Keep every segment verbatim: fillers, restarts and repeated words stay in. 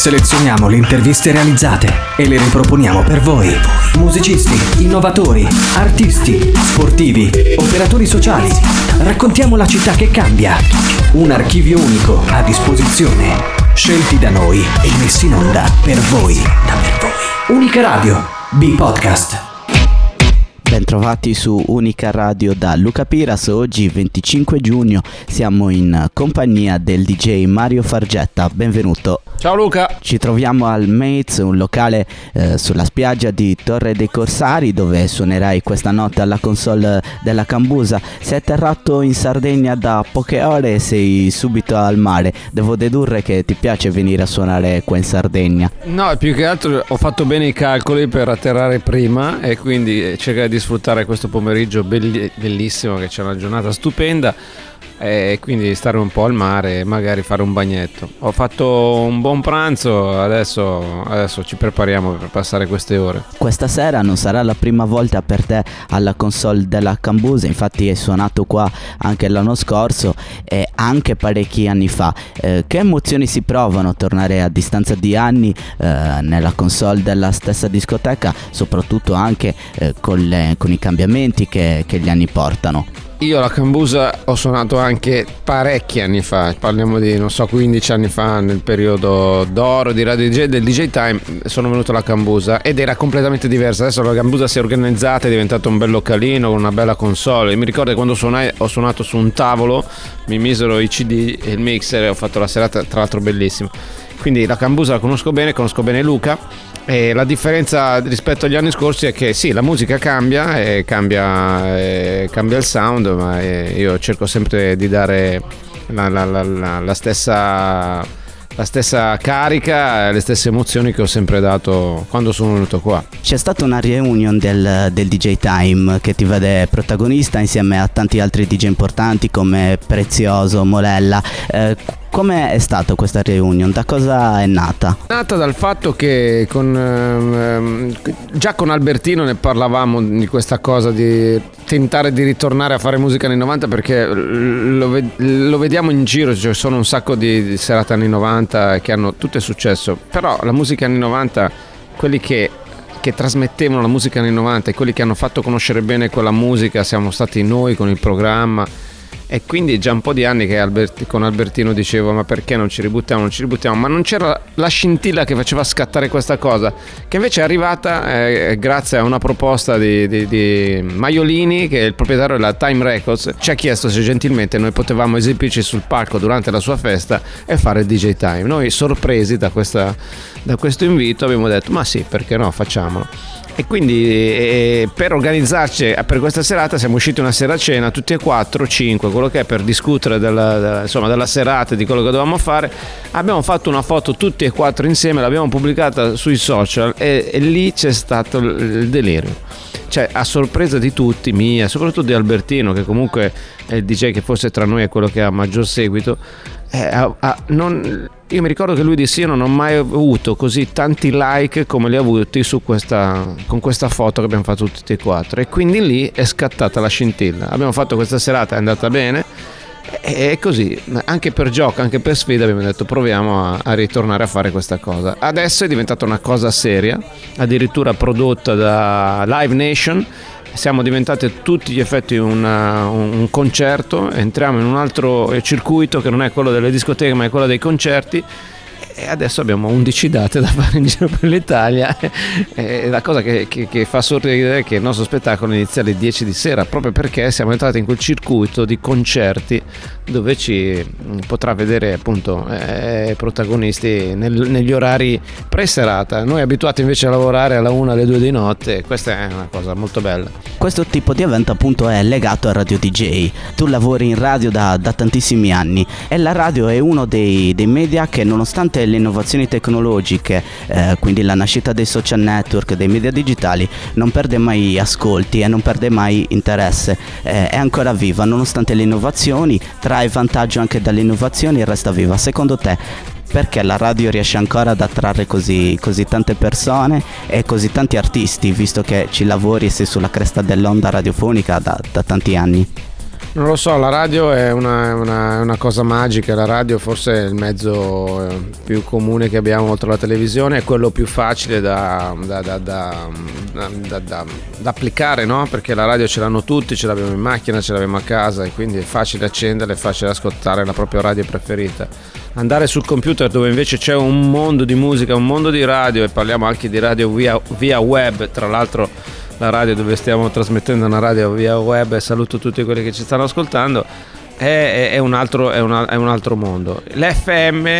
Selezioniamo le interviste realizzate e le riproponiamo per voi. Musicisti, innovatori, artisti, sportivi, operatori sociali. Raccontiamo la città che cambia. Un archivio unico a disposizione. Scelti da noi e messi in onda per voi. Da per voi. Unica Radio, B-Podcast. Bentrovati su Unica Radio da Luca Piras. Oggi venticinque giugno siamo in compagnia del D J Mario Fargetta. Benvenuto. Ciao Luca. Ci troviamo al Mates, un locale eh, sulla spiaggia di Torre dei Corsari, dove suonerai questa notte alla console della Cambusa. Sei atterrato in Sardegna da poche ore e sei subito al mare. Devo dedurre che ti piace venire a suonare qua in Sardegna. No, più che altro ho fatto bene i calcoli per atterrare prima e quindi cercare di sfruttare questo pomeriggio belli- bellissimo, che c'è una giornata stupenda, e quindi stare un po' al mare e magari fare un bagnetto. Ho fatto un buon pranzo, adesso, adesso ci prepariamo per passare queste ore. Questa sera non sarà la prima volta per te alla console della Cambusa, infatti hai suonato qua anche l'anno scorso e anche parecchi anni fa. Eh, che emozioni si provano a tornare a distanza di anni eh, nella console della stessa discoteca, soprattutto anche eh, con, le, con i cambiamenti che, che gli anni portano? Io la Cambusa ho suonato anche parecchi anni fa, parliamo di non so quindici anni fa, nel periodo d'oro di Radio D J, del D J Time. Sono venuto alla Cambusa ed era completamente diversa. Adesso la Cambusa si è organizzata, è diventato un bel localino con una bella console. Mi ricordo che quando suonai, ho suonato su un tavolo, mi misero i C D e il mixer e ho fatto la serata, tra l'altro bellissima. Quindi la Cambusa la conosco bene, conosco bene Luca. E la differenza rispetto agli anni scorsi è che sì, la musica cambia e cambia, e cambia il sound, ma io cerco sempre di dare la, la, la, la, la stessa la stessa carica e le stesse emozioni che ho sempre dato quando sono venuto qua. C'è stata una reunion del, del D J Time che ti vede protagonista insieme a tanti altri D J importanti come Prezioso, Morella. Eh, Come è stata questa reunion? Da cosa è nata? È nata dal fatto che con, ehm, già con Albertino ne parlavamo di questa cosa di tentare di ritornare a fare musica anni novanta, perché lo, ved- lo vediamo in giro, ci cioè sono un sacco di, di serate anni novanta che hanno tutto successo, però la musica anni novanta, quelli che che trasmettevano la musica anni novanta e quelli che hanno fatto conoscere bene quella musica siamo stati noi con il programma. E quindi già un po' di anni che Albert, con Albertino dicevo ma perché non ci ributtiamo, non ci ributtiamo, ma non c'era la scintilla che faceva scattare questa cosa, che invece è arrivata eh, grazie a una proposta di, di, di Maiolini, che è il proprietario della Time Records. Ci ha chiesto se gentilmente noi potevamo esibirci sul palco durante la sua festa e fare il D J Time. Noi, sorpresi da, questa, da questo invito, abbiamo detto ma sì, perché no, facciamolo. E quindi eh, per organizzarci per questa serata siamo usciti una sera a cena tutti e quattro, cinque, quello che è, per discutere della, della, insomma, della serata e di quello che dovevamo fare. Abbiamo fatto una foto tutti e quattro insieme, l'abbiamo pubblicata sui social e, e lì c'è stato il delirio. Cioè, a sorpresa di tutti, mia, soprattutto di Albertino, che comunque è il D J che forse tra noi è quello che ha maggior seguito. Eh, a, a, non, io mi ricordo che lui disse: io non ho mai avuto così tanti like come li ha avuti su questa, con questa foto che abbiamo fatto tutti e quattro, e quindi lì è scattata la scintilla. Abbiamo fatto questa serata, è andata bene e così, anche per gioco, anche per sfida, abbiamo detto proviamo a, a ritornare a fare questa cosa. Adesso è diventata una cosa seria, addirittura prodotta da Live Nation. Siamo diventati a tutti gli effetti una, un concerto, entriamo in un altro circuito che non è quello delle discoteche ma è quello dei concerti, e adesso abbiamo undici date da fare in giro per l'Italia. E la cosa che, che, che fa sorridere è che il nostro spettacolo inizia alle dieci di sera, proprio perché siamo entrati in quel circuito di concerti dove ci potrà vedere appunto eh, protagonisti nel, negli orari pre-serata. Noi abituati invece a lavorare alla una, alle due di notte, questa è una cosa molto bella. Questo tipo di evento appunto è legato a Radio D J. Tu lavori in radio da, da tantissimi anni e la radio è uno dei, dei media che, nonostante le innovazioni tecnologiche, eh, quindi la nascita dei social network, dei media digitali, non perde mai ascolti e non perde mai interesse. Eh, è ancora viva nonostante le innovazioni, trae vantaggio anche dalle innovazioni e resta viva. Secondo te perché la radio riesce ancora ad attrarre così, così tante persone e così tanti artisti, visto che ci lavori e sei sulla cresta dell'onda radiofonica da, da tanti anni? Non lo so, la radio è una, una, una cosa magica, la radio forse è il mezzo più comune che abbiamo oltre alla televisione, è quello più facile da, da, da, da, da, da, da applicare, no? Perché la radio ce l'hanno tutti, ce l'abbiamo in macchina, ce l'abbiamo a casa e quindi è facile accenderla, è facile ascoltare la propria radio preferita. Andare sul computer dove invece c'è un mondo di musica, un mondo di radio, e parliamo anche di radio via, via web, tra l'altro la radio dove stiamo trasmettendo è una radio via web, e saluto tutti quelli che ci stanno ascoltando, è, è, un, altro, è, una, è un altro mondo. L'F M è,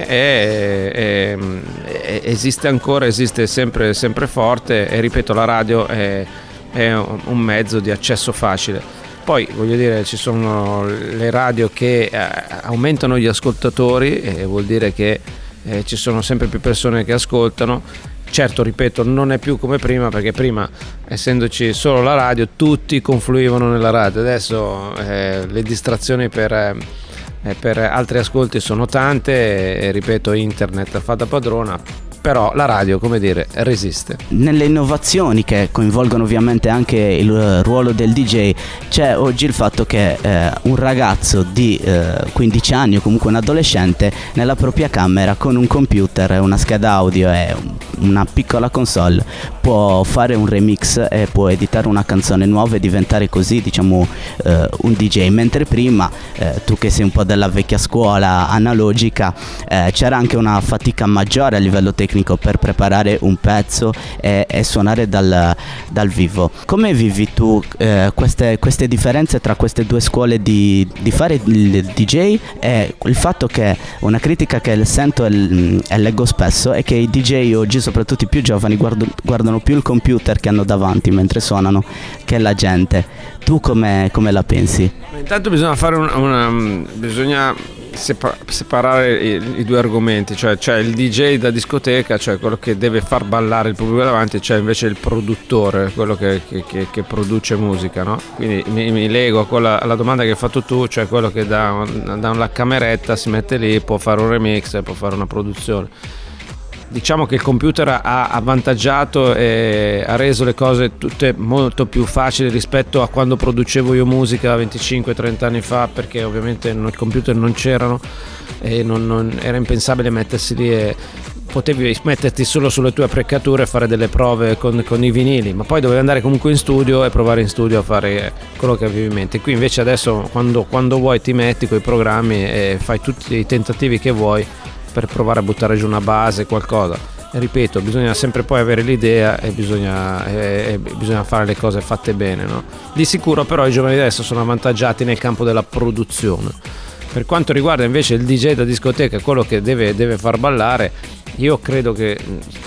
è, è, esiste ancora, esiste sempre, sempre forte, e ripeto, la radio è, è un mezzo di accesso facile. Poi voglio dire, ci sono le radio che eh, aumentano gli ascoltatori, e vuol dire che eh, ci sono sempre più persone che ascoltano. Certo, ripeto, non è più come prima, perché prima, essendoci solo la radio, tutti confluivano nella radio. Adesso eh, le distrazioni per, eh, per altri ascolti sono tante, e, e ripeto, internet fa da padrona. Però la radio, come dire, resiste. Nelle innovazioni che coinvolgono ovviamente anche il ruolo del D J c'è oggi il fatto che eh, un ragazzo di eh, quindici anni o comunque un adolescente nella propria camera con un computer, una scheda audio e una piccola console può fare un remix e può editare una canzone nuova e diventare così, diciamo, eh, un D J. Mentre prima eh, tu che sei un po' della vecchia scuola analogica, eh, c'era anche una fatica maggiore a livello tecnico per preparare un pezzo e, e suonare dal, dal vivo. Come vivi tu eh, queste, queste differenze tra queste due scuole di, di fare il D J, e il fatto che una critica che sento e, e leggo spesso è che i D J oggi, soprattutto i più giovani, guardo, guardano più il computer che hanno davanti mentre suonano che la gente. Tu come, come la pensi? Intanto bisogna fare una, una bisogna separare i, i due argomenti, cioè c'è il D J da discoteca, cioè quello che deve far ballare il pubblico davanti, c'è invece il produttore, quello che, che, che, che produce musica, no? Quindi mi, mi lego a quella, alla domanda che hai fatto tu, cioè quello che da, da una cameretta si mette lì, può fare un remix, può fare una produzione. Diciamo che il computer ha avvantaggiato e ha reso le cose tutte molto più facili rispetto a quando producevo io musica venticinque trenta anni fa, perché ovviamente i computer non c'erano e non, non, era impensabile mettersi lì, e potevi metterti solo sulle tue apparecchiature e fare delle prove con, con i vinili, ma poi dovevi andare comunque in studio e provare in studio a fare quello che avevi in mente. Qui invece adesso quando, quando vuoi ti metti coi programmi e fai tutti i tentativi che vuoi per provare a buttare giù una base, qualcosa. E ripeto, bisogna sempre poi avere l'idea e bisogna, e, e bisogna fare le cose fatte bene, no? Di sicuro però i giovani adesso sono avvantaggiati nel campo della produzione. Per quanto riguarda invece il D J da discoteca, quello che deve, deve far ballare, io credo che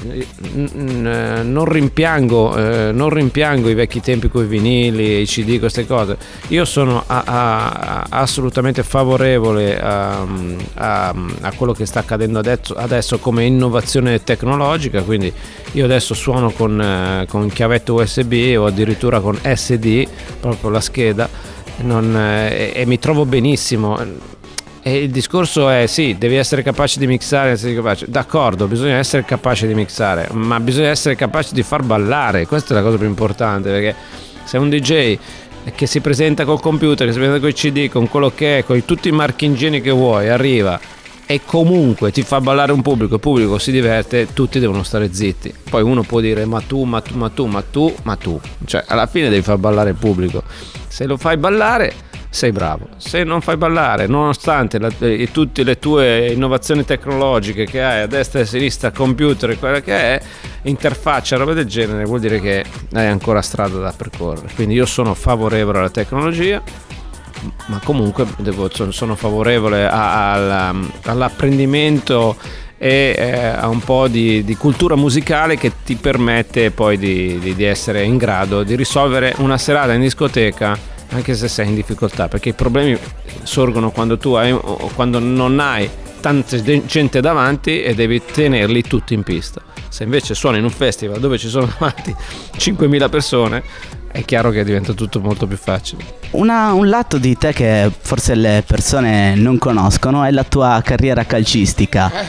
non rimpiango, eh, non rimpiango i vecchi tempi con i vinili, i C D, queste cose. Io sono a, a, assolutamente favorevole a, a, a quello che sta accadendo adesso, adesso come innovazione tecnologica, quindi io adesso suono con, eh, con chiavette U S B o addirittura con S D, proprio la scheda, non, eh, e, e mi trovo benissimo. E il discorso è sì, devi essere capace di mixare, essere capace. D'accordo, bisogna essere capace di mixare, ma bisogna essere capace di far ballare. Questa è la cosa più importante, perché se un D J che si presenta col computer, che si presenta con i C D, con quello che è, con tutti i marchingegni che vuoi, arriva e comunque ti fa ballare un pubblico, il pubblico si diverte, tutti devono stare zitti. Poi uno può dire ma tu, ma tu, ma tu, ma tu, ma tu, cioè alla fine devi far ballare il pubblico. Se lo fai ballare sei bravo, se non fai ballare, nonostante la, eh, tutte le tue innovazioni tecnologiche che hai a destra e a sinistra, computer e quella che è, interfaccia, roba del genere, vuol dire che hai ancora strada da percorrere. Quindi io sono favorevole alla tecnologia, ma comunque devo, sono favorevole a, a, all'apprendimento e eh, a un po' di, di cultura musicale che ti permette poi di, di, di essere in grado di risolvere una serata in discoteca anche se sei in difficoltà, perché i problemi sorgono quando tu hai, quando non hai tanta gente davanti e devi tenerli tutti in pista. Se invece suoni in un festival dove ci sono davanti cinquemila persone, è chiaro che diventa tutto molto più facile. Una, un lato di te che forse le persone non conoscono è la tua carriera calcistica.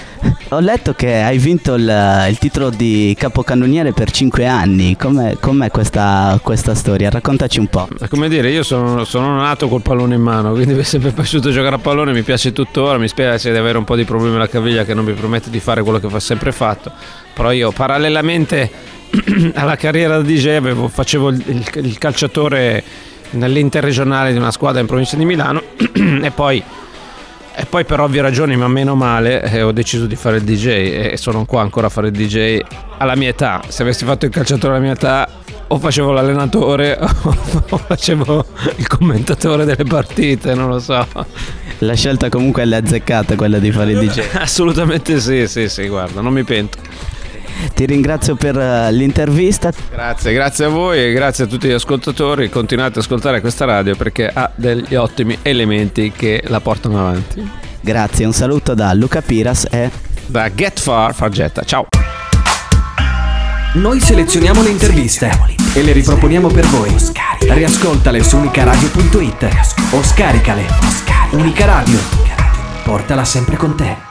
Ho letto che hai vinto il, il titolo di capocannoniere per cinque anni. Com'è, com'è questa, questa storia? Raccontaci un po'. Come dire, io sono, sono nato col pallone in mano, quindi mi è sempre piaciuto giocare a pallone, mi piace tuttora. Mi spiace di avere un po' di problemi alla caviglia che non mi permette di fare quello che ho sempre fatto. Però io parallelamente alla carriera da D J avevo, facevo il, il, il calciatore nell'interregionale di una squadra in provincia di Milano e poi E poi per ovvie ragioni, ma meno male, eh, ho deciso di fare il D J e sono qua ancora a fare il D J alla mia età. Se avessi fatto il calciatore alla mia età, o facevo l'allenatore o facevo il commentatore delle partite, non lo so. La scelta comunque è azzeccata, quella di fare il D J. Assolutamente sì, sì, sì, guarda, non mi pento. Ti ringrazio per l'intervista. Grazie, grazie a voi e grazie a tutti gli ascoltatori. Continuate ad ascoltare questa radio perché ha degli ottimi elementi che la portano avanti. Grazie, un saluto da Luca Piras e da Get Far Fargetta. Ciao. Noi selezioniamo le interviste e le riproponiamo per voi. Riascoltale su unicaradio punto it o scaricale. Unica Radio, portala sempre con te.